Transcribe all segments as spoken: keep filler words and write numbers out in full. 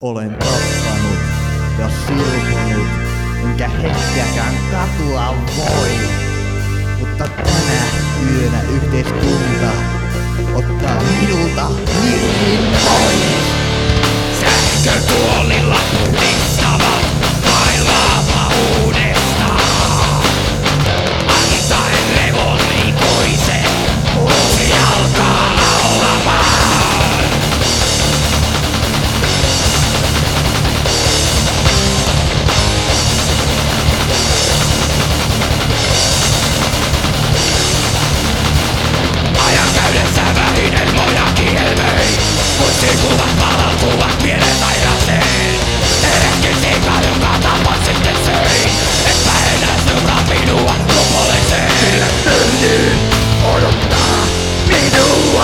Olen tappanut ja silpunut, enkä hetkeäkään katua voi. Mutta tänä yönä yhteiskunta ottaa minulta hirvin pois. Sähkötuolilla puhdistavat maailmaa uudestaan. Antaen levon ikoisen, uusi alkaa laulamaan. Ajan käydessä vähinen moja kielmöi, muistikuvat palautuvat mieleen sairaaseen. Terehkin sika, jonka tapat sitten söi, etpä enää seuraa minua lopulliseen. Sillä tyhjyyn odottaa minua.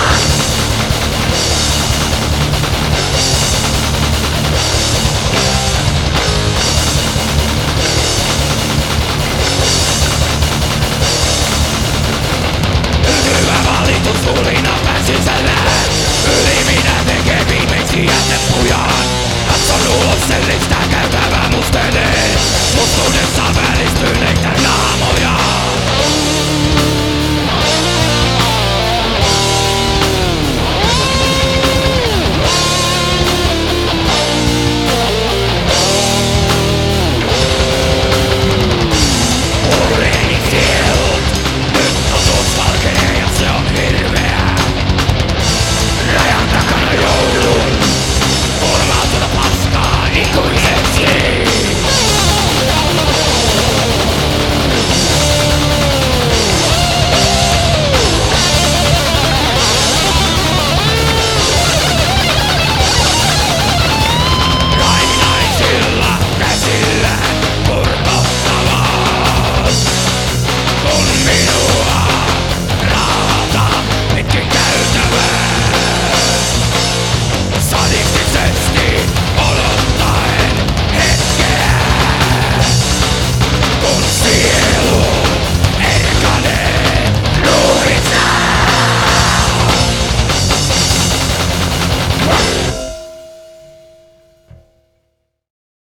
Hyvä valitus hulina pään sisällään. Yli minä tekee viimeksi jätepujaan. Katson ulos sellistä käytävää musteneen. Mustuudessa välistyneitä naamoja.